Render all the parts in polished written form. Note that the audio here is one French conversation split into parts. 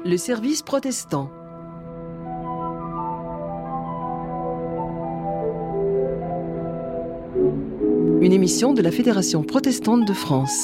Le service protestant. Une émission de la Fédération protestante de France.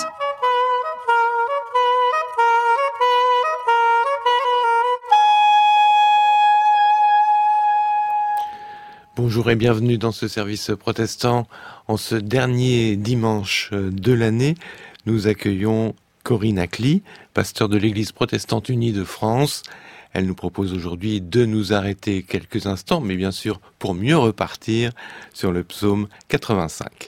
Bonjour et bienvenue dans ce service protestant. En ce dernier dimanche de l'année, nous accueillons Corinne Acli, pasteur de l'Église protestante unie de France. Elle nous propose aujourd'hui de nous arrêter quelques instants, mais bien sûr pour mieux repartir sur le psaume 85.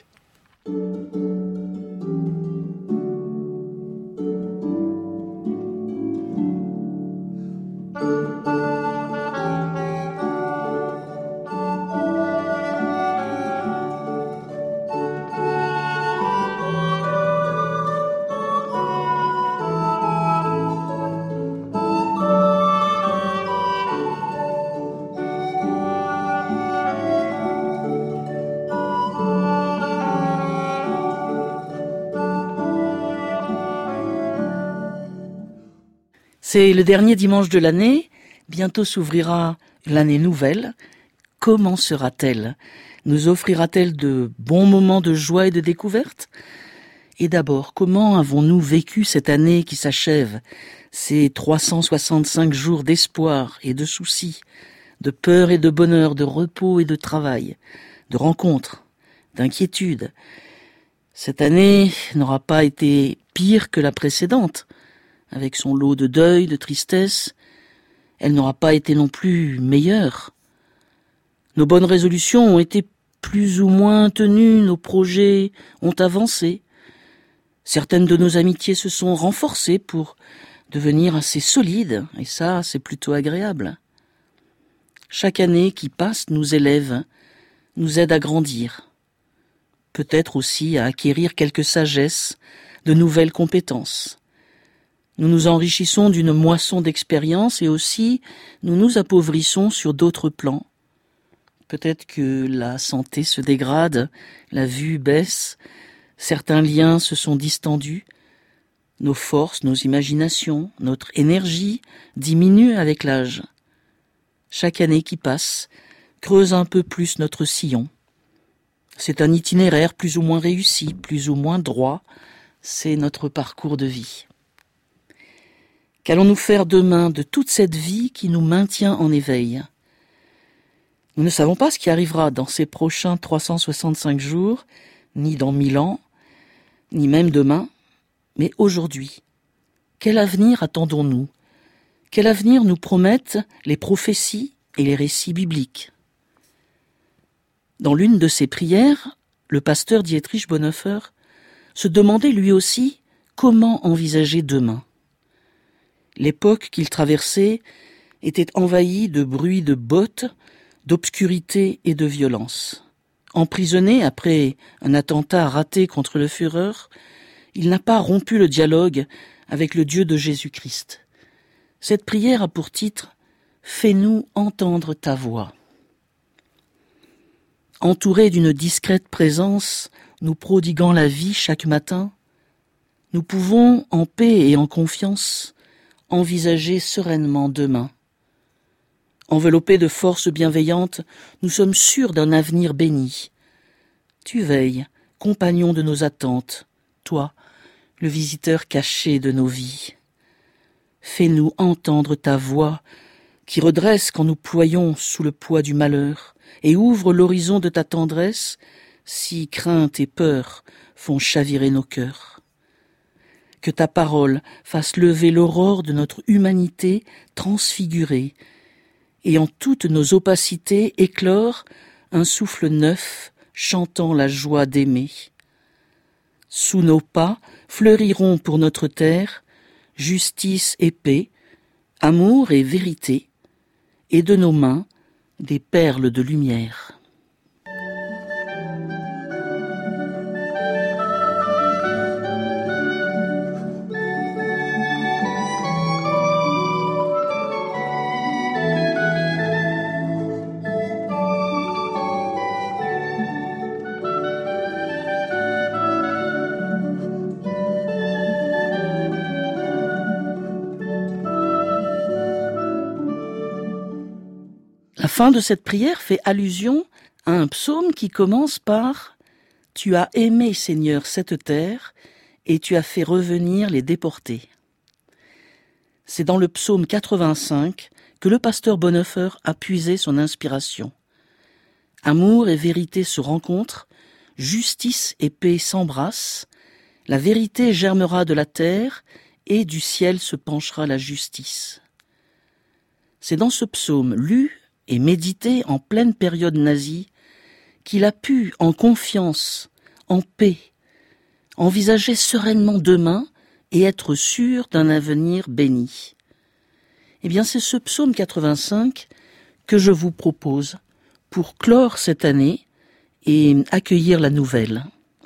C'est le dernier dimanche de l'année, bientôt s'ouvrira l'année nouvelle. Comment sera-t-elle ? Nous offrira-t-elle de bons moments de joie et de découverte ? Et d'abord, comment avons-nous vécu cette année qui s'achève ? Ces 365 jours d'espoir et de soucis, de peur et de bonheur, de repos et de travail, de rencontres, d'inquiétudes. Cette année n'aura pas été pire que la précédente. Avec son lot de deuil, de tristesse, elle n'aura pas été non plus meilleure. Nos bonnes résolutions ont été plus ou moins tenues, nos projets ont avancé. Certaines de nos amitiés se sont renforcées pour devenir assez solides, et ça, c'est plutôt agréable. Chaque année qui passe nous élève, nous aide à grandir, peut-être aussi à acquérir quelques sagesses, de nouvelles compétences. Nous nous enrichissons d'une moisson d'expérience et aussi nous nous appauvrissons sur d'autres plans. Peut-être que la santé se dégrade, la vue baisse, certains liens se sont distendus, nos forces, nos imaginations, notre énergie diminuent avec l'âge. Chaque année qui passe creuse un peu plus notre sillon. C'est un itinéraire plus ou moins réussi, plus ou moins droit, c'est notre parcours de vie. Qu'allons-nous faire demain de toute cette vie qui nous maintient en éveil ? Nous ne savons pas ce qui arrivera dans ces prochains 365 jours, ni dans 1000 ans, ni même demain, mais aujourd'hui. Quel avenir attendons-nous ? Quel avenir nous promettent les prophéties et les récits bibliques ? Dans l'une de ses prières, le pasteur Dietrich Bonhoeffer se demandait lui aussi comment envisager demain. L'époque qu'il traversait était envahie de bruit de bottes, d'obscurité et de violence. Emprisonné après un attentat raté contre le Führer, il n'a pas rompu le dialogue avec le Dieu de Jésus-Christ. Cette prière a pour titre « Fais-nous entendre ta voix ». Entourés d'une discrète présence, nous prodiguant la vie chaque matin, nous pouvons, en paix et en confiance, envisager sereinement demain. Enveloppés de forces bienveillantes, nous sommes sûrs d'un avenir béni. Tu veilles, compagnon de nos attentes, toi, le visiteur caché de nos vies. Fais-nous entendre ta voix, qui redresse quand nous ployons sous le poids du malheur, et ouvre l'horizon de ta tendresse, si crainte et peur font chavirer nos cœurs. Que ta parole fasse lever l'aurore de notre humanité transfigurée, et en toutes nos opacités éclore un souffle neuf chantant la joie d'aimer. Sous nos pas fleuriront pour notre terre justice et paix, amour et vérité, et de nos mains des perles de lumière. La fin de cette prière fait allusion à un psaume qui commence par « Tu as aimé, Seigneur, cette terre, et tu as fait revenir les déportés ». C'est dans le psaume 85 que le pasteur Bonhoeffer a puisé son inspiration. Amour et vérité se rencontrent, justice et paix s'embrassent, la vérité germera de la terre et du ciel se penchera la justice. C'est dans ce psaume lu et médité en pleine période nazie qu'il a pu, en confiance, en paix, envisager sereinement demain et être sûr d'un avenir béni. Eh bien, c'est ce psaume 85 que je vous propose pour clore cette année et accueillir la nouvelle.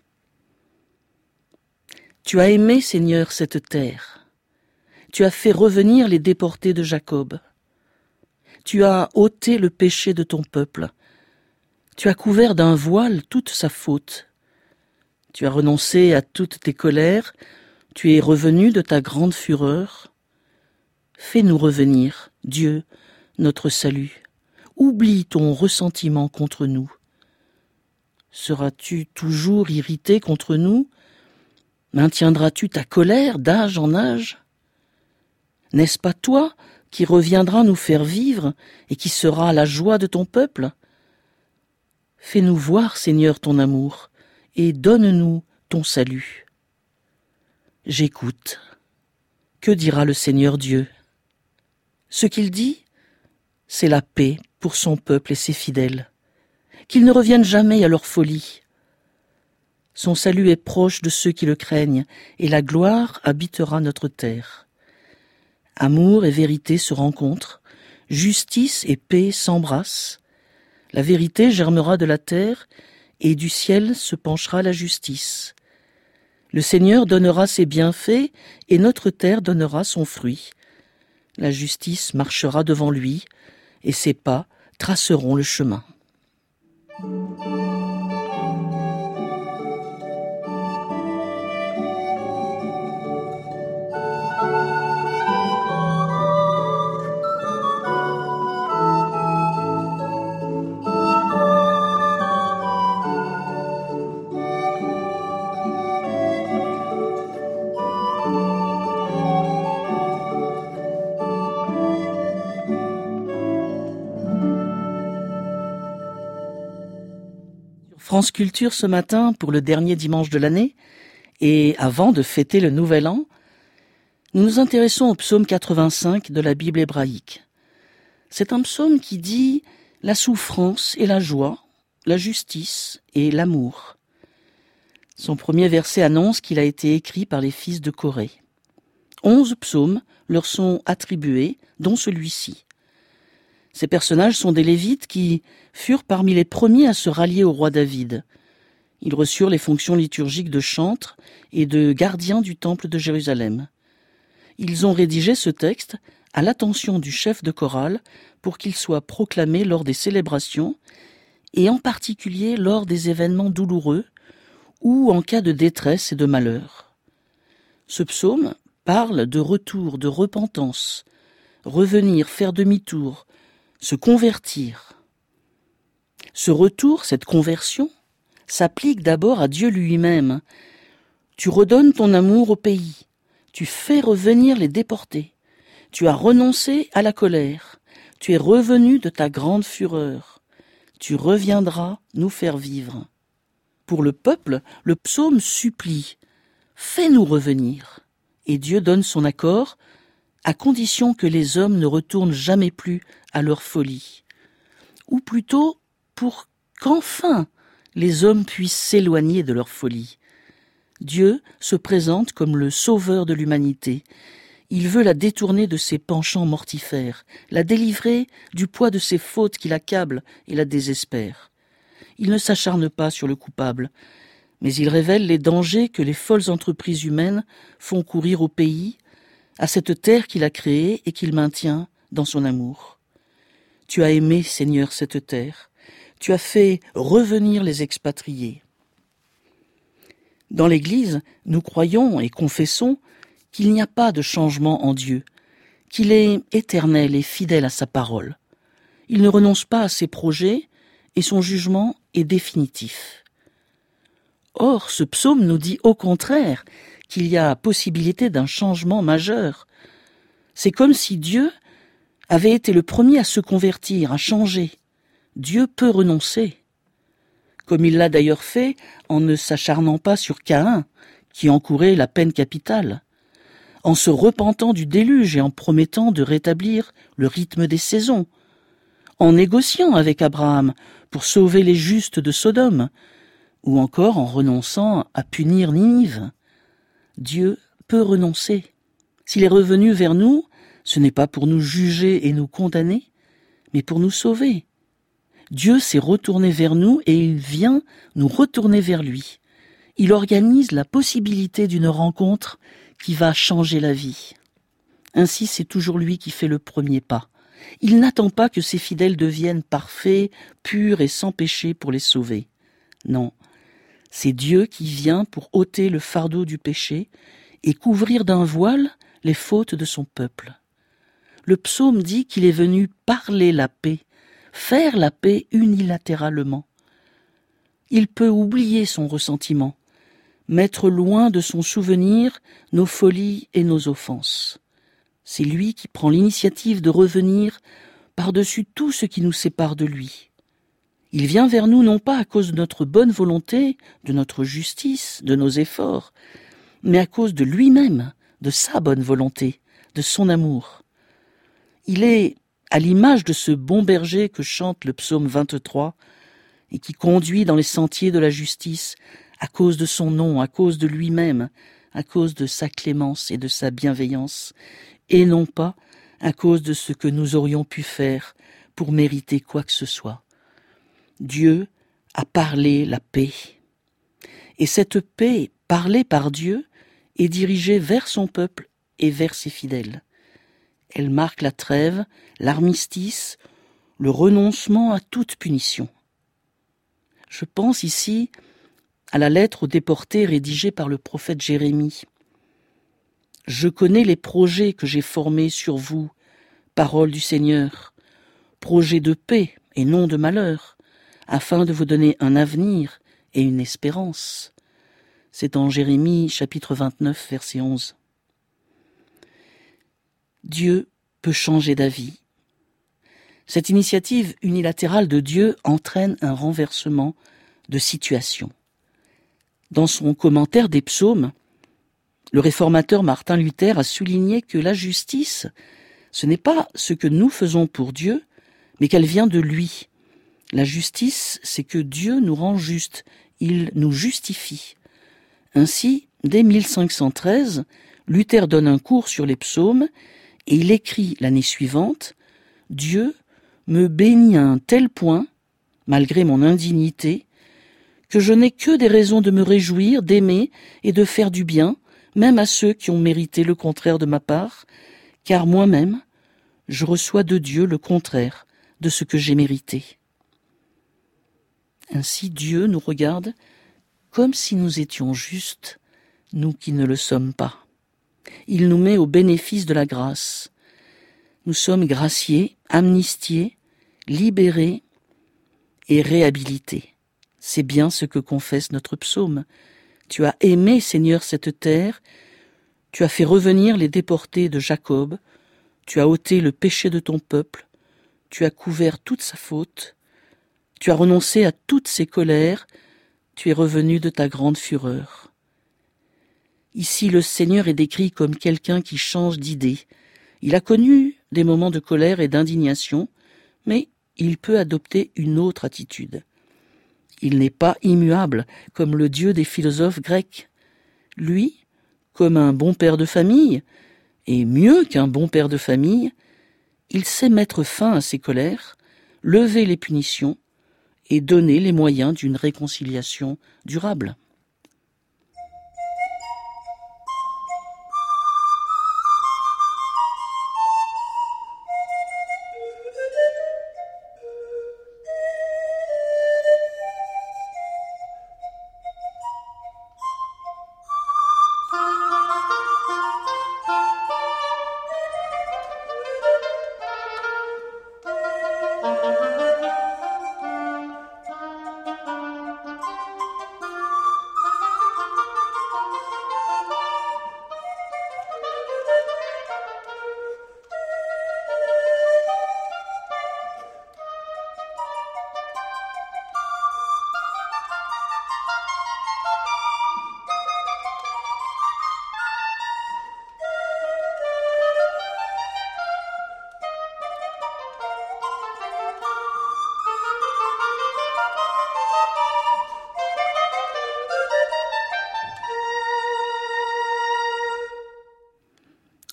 Tu as aimé, Seigneur, cette terre. Tu as fait revenir les déportés de Jacob. Tu as ôté le péché de ton peuple. Tu as couvert d'un voile toute sa faute. Tu as renoncé à toutes tes colères. Tu es revenu de ta grande fureur. Fais-nous revenir, Dieu, notre salut. Oublie ton ressentiment contre nous. Seras-tu toujours irrité contre nous? Maintiendras-tu ta colère d'âge en âge? N'est-ce pas toi qui reviendras nous faire vivre et qui sera la joie de ton peuple? Fais-nous voir, Seigneur, ton amour, et donne-nous ton salut. J'écoute. Que dira le Seigneur Dieu? Ce qu'il dit, c'est la paix pour son peuple et ses fidèles, qu'ils ne reviennent jamais à leur folie. Son salut est proche de ceux qui le craignent, et la gloire habitera notre terre. Amour et vérité se rencontrent, justice et paix s'embrassent. La vérité germera de la terre, et du ciel se penchera la justice. Le Seigneur donnera ses bienfaits, et notre terre donnera son fruit. La justice marchera devant lui, et ses pas traceront le chemin. France Culture ce matin pour le dernier dimanche de l'année et avant de fêter le Nouvel An, nous nous intéressons au psaume 85 de la Bible hébraïque. C'est un psaume qui dit la souffrance et la joie, la justice et l'amour. Son premier verset annonce qu'il a été écrit par les fils de Corée. 11 psaumes leur sont attribués, dont celui-ci. Ces personnages sont des Lévites qui furent parmi les premiers à se rallier au roi David. Ils reçurent les fonctions liturgiques de chantres et de gardiens du temple de Jérusalem. Ils ont rédigé ce texte à l'attention du chef de chorale pour qu'il soit proclamé lors des célébrations et en particulier lors des événements douloureux ou en cas de détresse et de malheur. Ce psaume parle de retour, de repentance, revenir, faire demi-tour, se convertir. Ce retour, cette conversion, s'applique d'abord à Dieu lui-même. Tu redonnes ton amour au pays, tu fais revenir les déportés, tu as renoncé à la colère, tu es revenu de ta grande fureur, tu reviendras nous faire vivre. Pour le peuple, le psaume supplie, fais-nous revenir. Et Dieu donne son accord, à condition que les hommes ne retournent jamais plus à leur folie. Ou plutôt, pour qu'enfin les hommes puissent s'éloigner de leur folie. Dieu se présente comme le sauveur de l'humanité. Il veut la détourner de ses penchants mortifères, la délivrer du poids de ses fautes qui l'accablent et la désespèrent. Il ne s'acharne pas sur le coupable, mais il révèle les dangers que les folles entreprises humaines font courir au pays, à cette terre qu'il a créée et qu'il maintient dans son amour. Tu as aimé, Seigneur, cette terre. Tu as fait revenir les expatriés. Dans l'Église, nous croyons et confessons qu'il n'y a pas de changement en Dieu, qu'il est éternel et fidèle à sa parole. Il ne renonce pas à ses projets et son jugement est définitif. Or, ce psaume nous dit au contraire qu'il y a possibilité d'un changement majeur. C'est comme si Dieu avait été le premier à se convertir, à changer. Dieu peut renoncer, comme il l'a d'ailleurs fait en ne s'acharnant pas sur Caïn, qui encourait la peine capitale, en se repentant du déluge et en promettant de rétablir le rythme des saisons, en négociant avec Abraham pour sauver les justes de Sodome, ou encore en renonçant à punir Ninive. Dieu peut renoncer. S'il est revenu vers nous, ce n'est pas pour nous juger et nous condamner, mais pour nous sauver. Dieu s'est retourné vers nous et il vient nous retourner vers lui. Il organise la possibilité d'une rencontre qui va changer la vie. Ainsi, c'est toujours lui qui fait le premier pas. Il n'attend pas que ses fidèles deviennent parfaits, purs et sans péché pour les sauver. Non, c'est Dieu qui vient pour ôter le fardeau du péché et couvrir d'un voile les fautes de son peuple. Le psaume dit qu'il est venu parler la paix, faire la paix unilatéralement. Il peut oublier son ressentiment, mettre loin de son souvenir nos folies et nos offenses. C'est lui qui prend l'initiative de revenir par-dessus tout ce qui nous sépare de lui. Il vient vers nous non pas à cause de notre bonne volonté, de notre justice, de nos efforts, mais à cause de lui-même, de sa bonne volonté, de son amour. Il est à l'image de ce bon berger que chante le psaume 23 et qui conduit dans les sentiers de la justice à cause de son nom, à cause de lui-même, à cause de sa clémence et de sa bienveillance, et non pas à cause de ce que nous aurions pu faire pour mériter quoi que ce soit. Dieu a parlé la paix. Et cette paix, parlée par Dieu, est dirigée vers son peuple et vers ses fidèles. Elle marque la trêve, l'armistice, le renoncement à toute punition. Je pense ici à la lettre aux déportés rédigée par le prophète Jérémie. « Je connais les projets que j'ai formés sur vous, parole du Seigneur, projets de paix et non de malheur, afin de vous donner un avenir et une espérance. » C'est dans Jérémie chapitre 29, verset 11. Dieu peut changer d'avis. Cette initiative unilatérale de Dieu entraîne un renversement de situation. Dans son commentaire des psaumes, le réformateur Martin Luther a souligné que la justice, ce n'est pas ce que nous faisons pour Dieu, mais qu'elle vient de lui. La justice, c'est que Dieu nous rend justes, il nous justifie. Ainsi, dès 1513, Luther donne un cours sur les psaumes et il écrit l'année suivante « Dieu me bénit à un tel point, malgré mon indignité, que je n'ai que des raisons de me réjouir, d'aimer et de faire du bien, même à ceux qui ont mérité le contraire de ma part, car moi-même, je reçois de Dieu le contraire de ce que j'ai mérité. » Ainsi Dieu nous regarde comme si nous étions justes, nous qui ne le sommes pas. Il nous met au bénéfice de la grâce. Nous sommes graciés, amnistiés, libérés et réhabilités. C'est bien ce que confesse notre psaume. Tu as aimé, Seigneur, cette terre, tu as fait revenir les déportés de Jacob, tu as ôté le péché de ton peuple, tu as couvert toute sa faute, tu as renoncé à toutes ses colères, tu es revenu de ta grande fureur. Ici, le Seigneur est décrit comme quelqu'un qui change d'idée. Il a connu des moments de colère et d'indignation, mais il peut adopter une autre attitude. Il n'est pas immuable comme le Dieu des philosophes grecs. Lui, comme un bon père de famille, et mieux qu'un bon père de famille, il sait mettre fin à ses colères, lever les punitions et donner les moyens d'une réconciliation durable.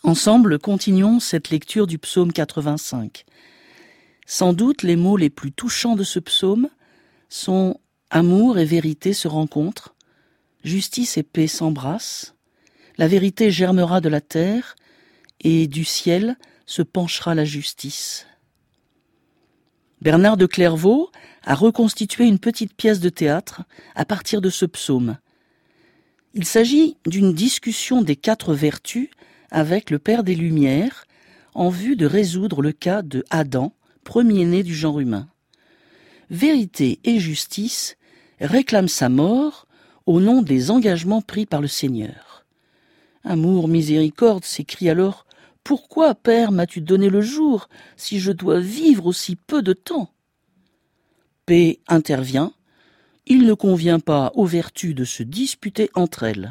Ensemble, continuons cette lecture du psaume 85. Sans doute, les mots les plus touchants de ce psaume sont « Amour et vérité se rencontrent, justice et paix s'embrassent, la vérité germera de la terre, et du ciel se penchera la justice. » Bernard de Clairvaux a reconstitué une petite pièce de théâtre à partir de ce psaume. Il s'agit d'une discussion des 4 vertus avec le Père des Lumières en vue de résoudre le cas de Adam, premier-né du genre humain. Vérité et justice réclament sa mort au nom des engagements pris par le Seigneur. Amour, miséricorde, s'écrie alors « Pourquoi, Père, m'as-tu donné le jour si je dois vivre aussi peu de temps ?» Paix intervient. Il ne convient pas aux vertus de se disputer entre elles.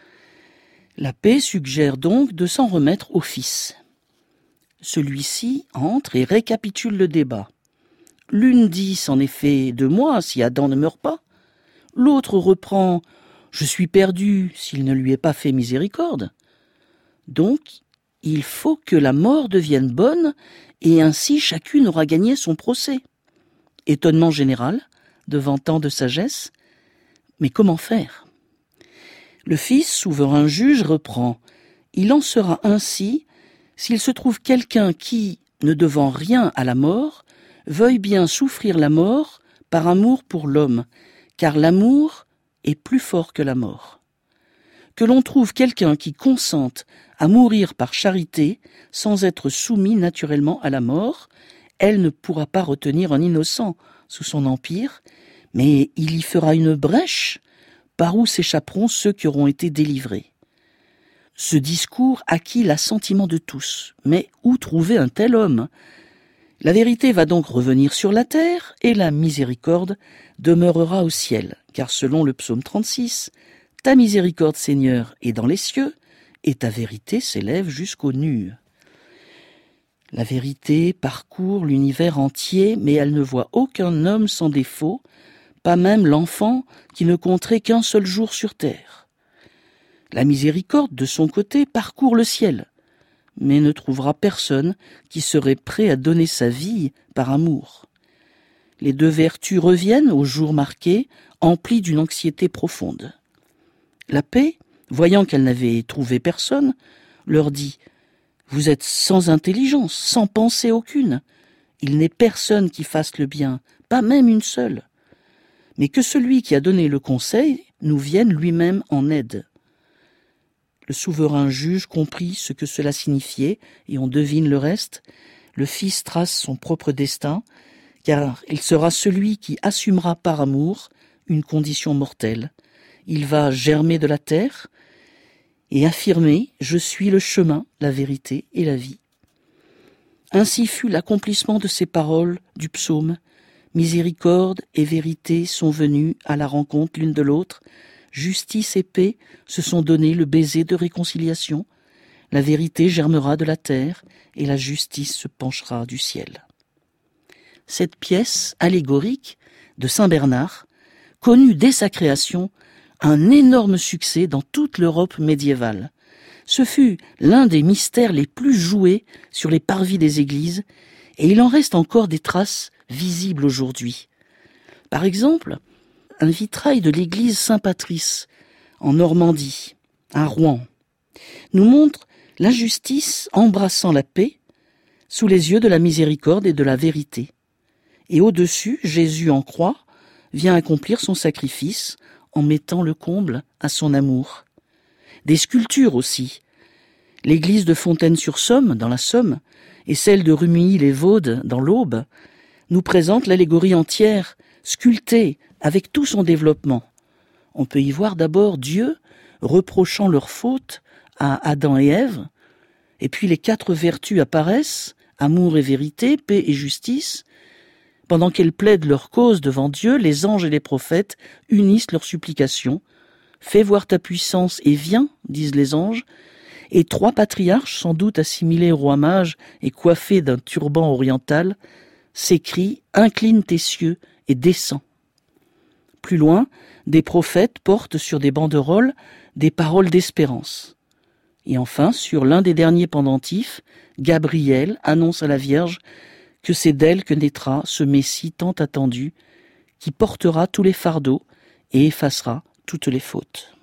La paix suggère donc de s'en remettre au Fils. Celui-ci entre et récapitule le débat. L'une dit, en effet, de moi si Adam ne meurt pas. L'autre reprend, je suis perdu s'il ne lui est pas fait miséricorde. Donc, il faut que la mort devienne bonne et ainsi chacune aura gagné son procès. Étonnement général, devant tant de sagesse. Mais comment faire ? Le Fils, souverain juge, reprend. Il en sera ainsi s'il se trouve quelqu'un qui, ne devant rien à la mort, veuille bien souffrir la mort par amour pour l'homme, car l'amour est plus fort que la mort. Que l'on trouve quelqu'un qui consente à mourir par charité sans être soumis naturellement à la mort, elle ne pourra pas retenir un innocent sous son empire, mais il y fera une brèche par où s'échapperont ceux qui auront été délivrés. Ce discours acquit l'assentiment de tous. Mais où trouver un tel homme ? La vérité va donc revenir sur la terre et la miséricorde demeurera au ciel, car selon le psaume 36, « Ta miséricorde, Seigneur, est dans les cieux, et ta vérité s'élève jusqu'aux nues. » La vérité parcourt l'univers entier, mais elle ne voit aucun homme sans défaut, pas même l'enfant qui ne compterait qu'un seul jour sur terre. La miséricorde, de son côté, parcourt le ciel, mais ne trouvera personne qui serait prêt à donner sa vie par amour. Les 2 vertus reviennent au jour marqué, emplis d'une anxiété profonde. La paix, voyant qu'elle n'avait trouvé personne, leur dit « Vous êtes sans intelligence, sans pensée aucune. Il n'est personne qui fasse le bien, pas même une seule. Mais que celui qui a donné le conseil nous vienne lui-même en aide. » Le souverain juge comprit ce que cela signifiait, et on devine le reste. Le Fils trace son propre destin, car il sera celui qui assumera par amour une condition mortelle. Il va germer de la terre et affirmer « Je suis le chemin, la vérité et la vie ». Ainsi fut l'accomplissement de ces paroles du psaume. Miséricorde et vérité sont venues à la rencontre l'une de l'autre. Justice et paix se sont donné le baiser de réconciliation. La vérité germera de la terre et la justice se penchera du ciel. Cette pièce allégorique de Saint Bernard connut dès sa création un énorme succès dans toute l'Europe médiévale. Ce fut l'un des mystères les plus joués sur les parvis des églises et il en reste encore des traces visibles aujourd'hui. Par exemple, un vitrail de l'église Saint-Patrice en Normandie, à Rouen, nous montre la justice embrassant la paix sous les yeux de la miséricorde et de la vérité. Et au-dessus, Jésus en croix vient accomplir son sacrifice en mettant le comble à son amour. Des sculptures aussi. L'église de Fontaine-sur-Somme, dans la Somme, et celle de Rumilly-les-Vaudes, dans l'Aube, nous présentent l'allégorie entière, sculptée, avec tout son développement. On peut y voir d'abord Dieu reprochant leur faute à Adam et Ève, et puis les 4 vertus apparaissent, amour et vérité, paix et justice. Pendant qu'elles plaident leur cause devant Dieu, les anges et les prophètes unissent leurs supplications. « Fais voir ta puissance et viens », disent les anges, et 3 patriarches, sans doute assimilés au roi mage et coiffés d'un turban oriental, s'écrient « Incline tes cieux et descends ». Plus loin, des prophètes portent sur des banderoles des paroles d'espérance. Et enfin, sur l'un des derniers pendentifs, Gabriel annonce à la Vierge que c'est d'elle que naîtra ce Messie tant attendu, qui portera tous les fardeaux et effacera toutes les fautes.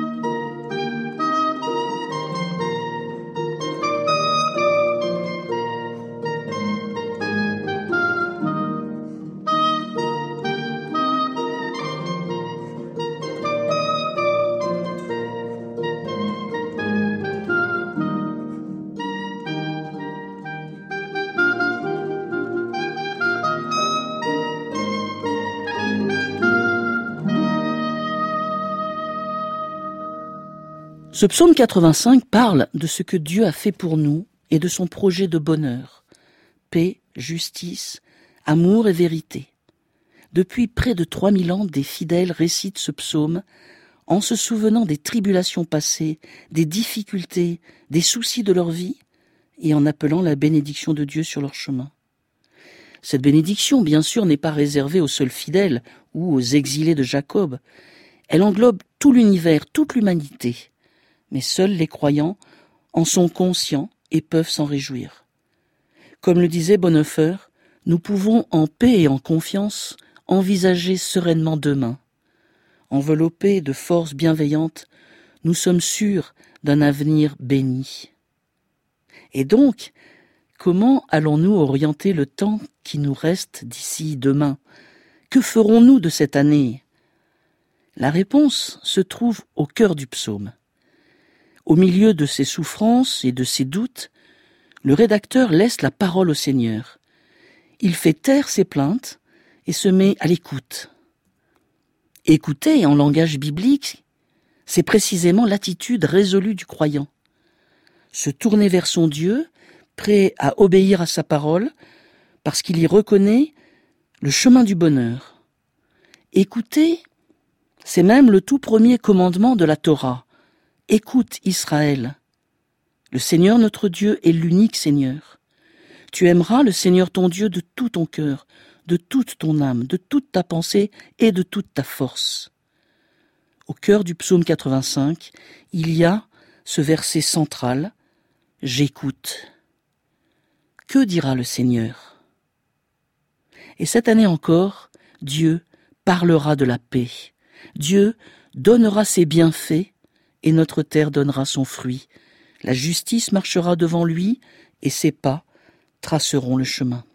Ce psaume 85 parle de ce que Dieu a fait pour nous et de son projet de bonheur, paix, justice, amour et vérité. Depuis près de 3000 ans, des fidèles récitent ce psaume en se souvenant des tribulations passées, des difficultés, des soucis de leur vie et en appelant la bénédiction de Dieu sur leur chemin. Cette bénédiction, bien sûr, n'est pas réservée aux seuls fidèles ou aux exilés de Jacob. Elle englobe tout l'univers, toute l'humanité. Mais seuls les croyants en sont conscients et peuvent s'en réjouir. Comme le disait Bonhoeffer, nous pouvons en paix et en confiance envisager sereinement demain. Enveloppés de forces bienveillantes, nous sommes sûrs d'un avenir béni. Et donc, comment allons-nous orienter le temps qui nous reste d'ici demain? Que ferons-nous de cette année? La réponse se trouve au cœur du psaume. Au milieu de ses souffrances et de ses doutes, le rédacteur laisse la parole au Seigneur. Il fait taire ses plaintes et se met à l'écoute. Écouter en langage biblique, c'est précisément l'attitude résolue du croyant. Se tourner vers son Dieu, prêt à obéir à sa parole, parce qu'il y reconnaît le chemin du bonheur. Écouter, c'est même le tout premier commandement de la Torah. Écoute Israël, le Seigneur notre Dieu est l'unique Seigneur. Tu aimeras le Seigneur ton Dieu de tout ton cœur, de toute ton âme, de toute ta pensée et de toute ta force. Au cœur du psaume 85, il y a ce verset central, « J'écoute ». Que dira le Seigneur? Et cette année encore, Dieu parlera de la paix. Dieu donnera ses bienfaits et notre terre donnera son fruit. La justice marchera devant lui, et ses pas traceront le chemin.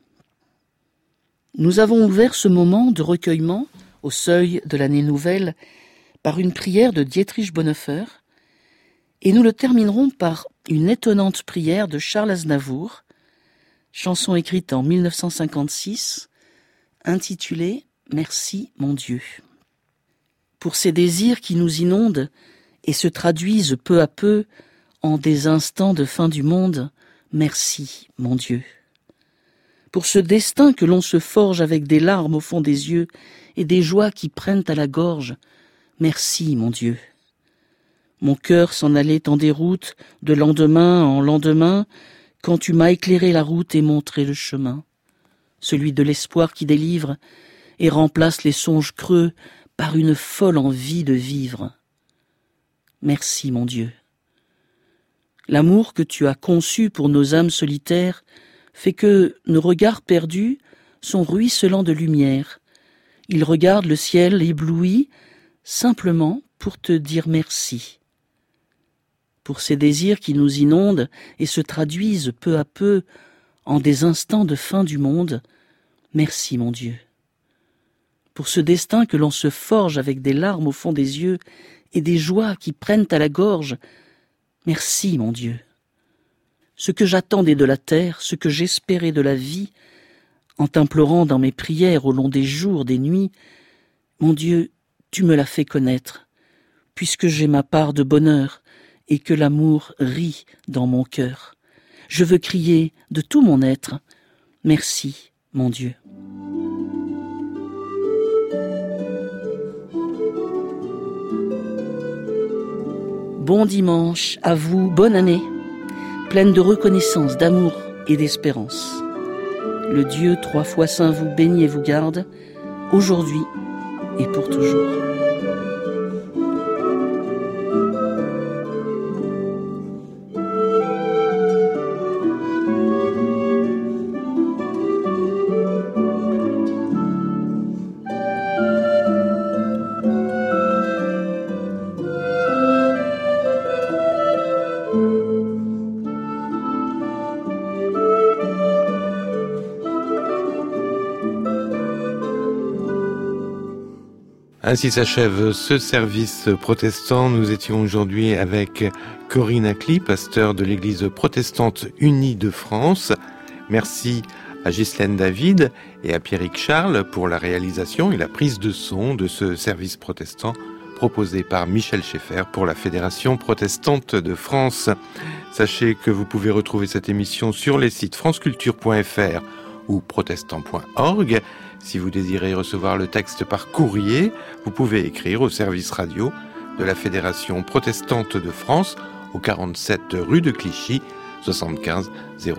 Nous avons ouvert ce moment de recueillement au seuil de l'année nouvelle par une prière de Dietrich Bonhoeffer, et nous le terminerons par une étonnante prière de Charles Aznavour, chanson écrite en 1956, intitulée « Merci mon Dieu ». Pour ces désirs qui nous inondent et se traduisent peu à peu en des instants de fin du monde, merci, mon Dieu. Pour ce destin que l'on se forge avec des larmes au fond des yeux et des joies qui prennent à la gorge, merci, mon Dieu. Mon cœur s'en allait en déroute de lendemain en lendemain, quand tu m'as éclairé la route et montré le chemin, celui de l'espoir qui délivre et remplace les songes creux par une folle envie de vivre. Merci, mon Dieu. L'amour que tu as conçu pour nos âmes solitaires fait que nos regards perdus sont ruisselants de lumière. Ils regardent le ciel ébloui simplement pour te dire merci. Pour ces désirs qui nous inondent et se traduisent peu à peu en des instants de fin du monde, merci, mon Dieu. Pour ce destin que l'on se forge avec des larmes au fond des yeux et des joies qui prennent à la gorge, merci, mon Dieu. Ce que j'attendais de la terre, ce que j'espérais de la vie, en t'implorant dans mes prières au long des jours, des nuits, mon Dieu, tu me l'as fait connaître, puisque j'ai ma part de bonheur et que l'amour rit dans mon cœur. Je veux crier de tout mon être, merci, mon Dieu. Bon dimanche à vous, bonne année, pleine de reconnaissance, d'amour et d'espérance. Le Dieu 3 fois saint vous bénit et vous garde, aujourd'hui et pour toujours. Ainsi s'achève ce service protestant. Nous étions aujourd'hui avec Corinne Acli, pasteur de l'Église protestante unie de France. Merci à Ghislaine David et à Pierrick Charles pour la réalisation et la prise de son de ce service protestant proposé par Michel Schaeffer pour la Fédération protestante de France. Sachez que vous pouvez retrouver cette émission sur les sites franceculture.fr ou protestant.org. Si vous désirez recevoir le texte par courrier, vous pouvez écrire au service radio de la Fédération protestante de France au 47 rue de Clichy, 75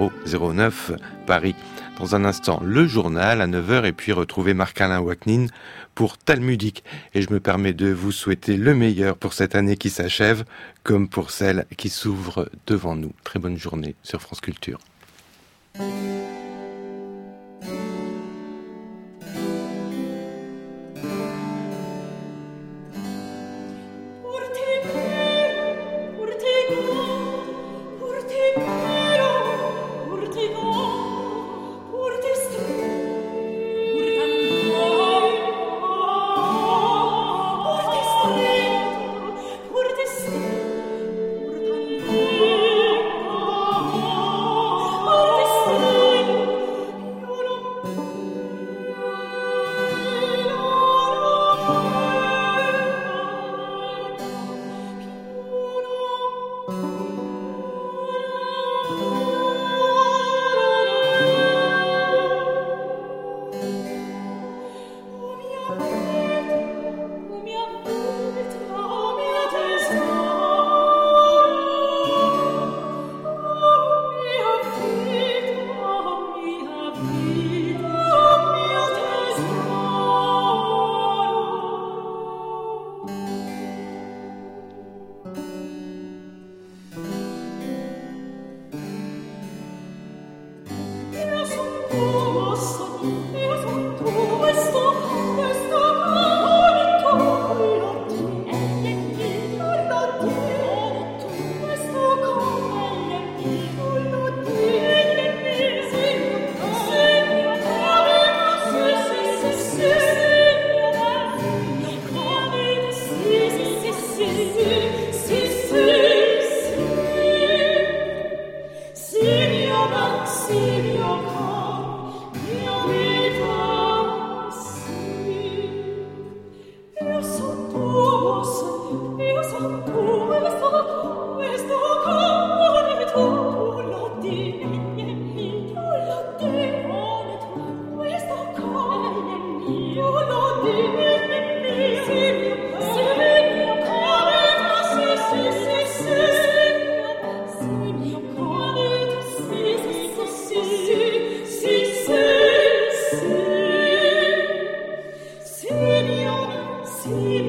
009 Paris. Dans un instant, le journal à 9h et puis retrouver Marc-Alain Waknin pour Talmudique. Et je me permets de vous souhaiter le meilleur pour cette année qui s'achève, comme pour celle qui s'ouvre devant nous. Très bonne journée sur France Culture. Signore,